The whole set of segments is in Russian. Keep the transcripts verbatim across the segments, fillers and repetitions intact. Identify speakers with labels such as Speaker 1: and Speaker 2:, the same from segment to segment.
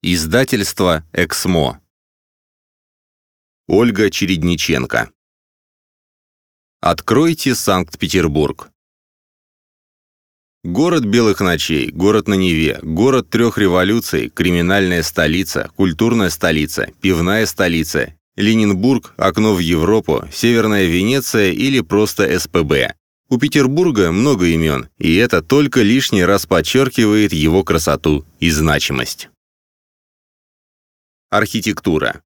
Speaker 1: Издательство «Эксмо». Ольга Чередниченко. Откройте Санкт-Петербург. Город белых ночей, город на Неве, город трех революций, криминальная столица, культурная столица, пивная столица, Ленинград, окно в Европу, Северная Венеция или просто эс пэ бэ. У Петербурга много имен, и это только лишний раз подчеркивает его красоту и значимость. Архитектура.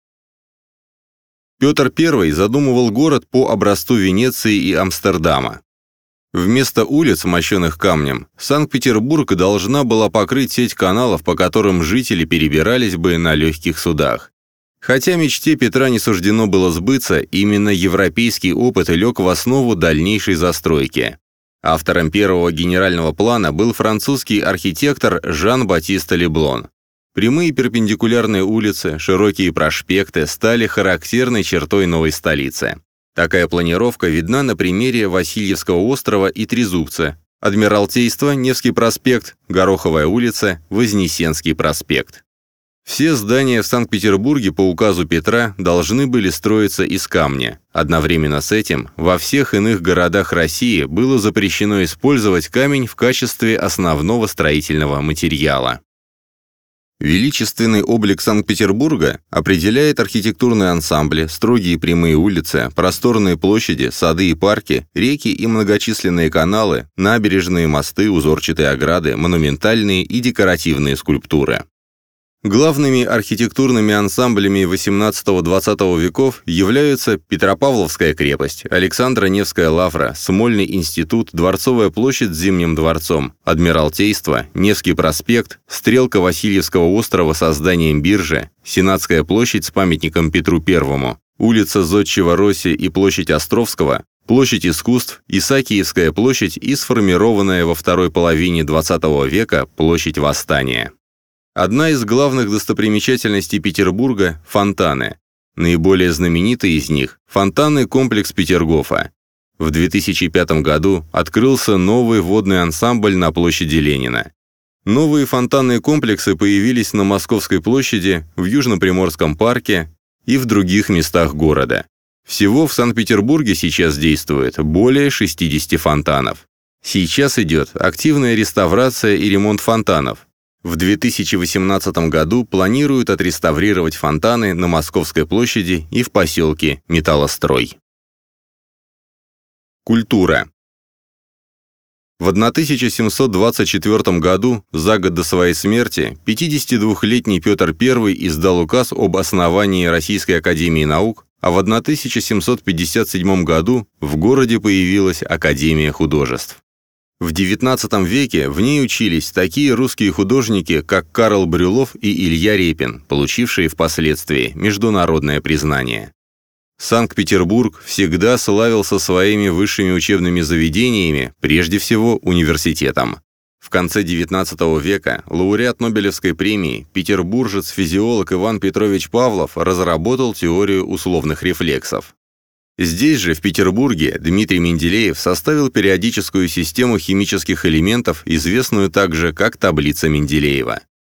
Speaker 1: Петр Первый задумывал город по образцу Венеции и Амстердама. Вместо улиц, мощенных камнем, Санкт-Петербург должна была покрыть сеть каналов, по которым жители перебирались бы на легких судах. Хотя мечте Петра не суждено было сбыться, именно европейский опыт лег в основу дальнейшей застройки. Автором первого генерального плана был французский архитектор Жан-Батист Леблон. Прямые перпендикулярные улицы, широкие проспекты стали характерной чертой новой столицы. Такая планировка видна на примере Васильевского острова и Трезубца, Адмиралтейство, Невский проспект, Гороховая улица, Вознесенский проспект. Все здания в Санкт-Петербурге по указу Петра должны были строиться из камня. Одновременно с этим во всех иных городах России было запрещено использовать камень в качестве основного строительного материала. Величественный облик Санкт-Петербурга определяет архитектурные ансамбли, строгие прямые улицы, просторные площади, сады и парки, реки и многочисленные каналы, набережные, мосты, узорчатые ограды, монументальные и декоративные скульптуры. Главными архитектурными ансамблями восемнадцатого-двадцатого веков являются Петропавловская крепость, Александро-Невская лавра, Смольный институт, Дворцовая площадь с Зимним дворцом, Адмиралтейство, Невский проспект, стрелка Васильевского острова со зданием биржи, Сенатская площадь с памятником Петру Первому, улица Зодчего Росси и площадь Островского, площадь искусств, Исаакиевская площадь и сформированная во второй половине двадцатого века площадь Восстания. Одна из главных достопримечательностей Петербурга – фонтаны. Наиболее знаменитый из них – фонтанный комплекс Петергофа. В две тысячи пятом году открылся новый водный ансамбль на площади Ленина. Новые фонтанные комплексы появились на Московской площади, в Южно-Приморском парке и в других местах города. Всего в Санкт-Петербурге сейчас действует более шестидесяти фонтанов. Сейчас идет активная реставрация и ремонт фонтанов. В две тысячи восемнадцатом году планируют отреставрировать фонтаны на Московской площади и в поселке Металлострой. Культура. В тысяча семьсот двадцать четвёртом году, за год до своей смерти, пятидесятидвухлетний Петр Первый издал указ об основании Российской академии наук, а в тысяча семьсот пятьдесят седьмом году в городе появилась Академия художеств. В девятнадцатом веке в ней учились такие русские художники, как Карл Брюллов и Илья Репин, получившие впоследствии международное признание. Санкт-Петербург всегда славился своими высшими учебными заведениями, прежде всего университетом. В конце девятнадцатого века лауреат Нобелевской премии, петербуржец-физиолог Иван Петрович Павлов разработал теорию условных рефлексов. Здесь же, в Петербурге, Дмитрий Менделеев составил периодическую систему химических элементов, известную также как таблица Менделеева.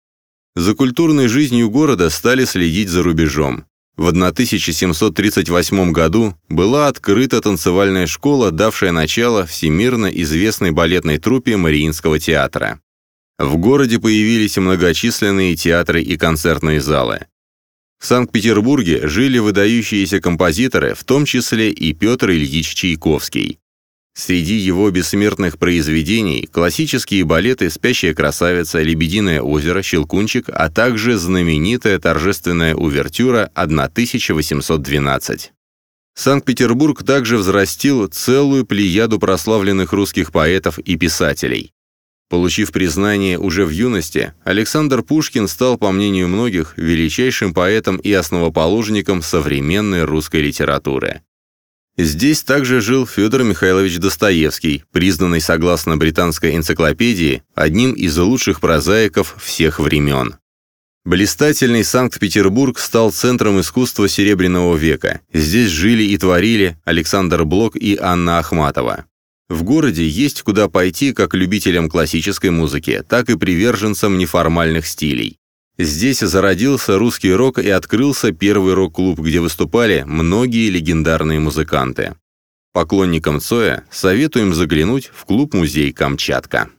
Speaker 1: За культурной жизнью города стали следить за рубежом. В тысяча семьсот тридцать восьмом году была открыта танцевальная школа, давшая начало всемирно известной балетной труппе Мариинского театра. В городе появились многочисленные театры и концертные залы. В Санкт-Петербурге жили выдающиеся композиторы, в том числе и Петр Ильич Чайковский. Среди его бессмертных произведений классические балеты «Спящая красавица», «Лебединое озеро», «Щелкунчик», а также знаменитая торжественная увертюра тысяча восемьсот двенадцать. Санкт-Петербург также взрастил целую плеяду прославленных русских поэтов и писателей. Получив признание уже в юности, Александр Пушкин стал, по мнению многих, величайшим поэтом и основоположником современной русской литературы. Здесь также жил Федор Михайлович Достоевский, признанный, согласно британской энциклопедии, одним из лучших прозаиков всех времен. Блистательный Санкт-Петербург стал центром искусства Серебряного века. Здесь жили и творили Александр Блок и Анна Ахматова. В городе есть куда пойти как любителям классической музыки, так и приверженцам неформальных стилей. Здесь зародился русский рок и открылся первый рок-клуб, где выступали многие легендарные музыканты. Поклонникам Цоя советуем заглянуть в клуб-музей «Камчатка».